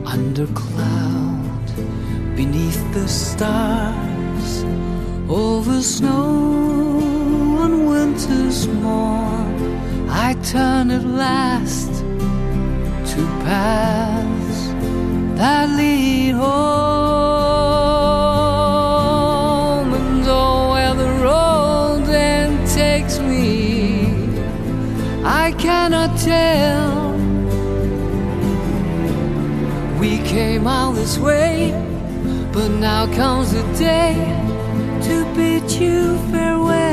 under cloud, beneath the stars, over snow on winter's morn, I turn at last to paths that lead home. And oh, where the road then takes me, I cannot tell. We came all this way, but now comes the day to bid you farewell.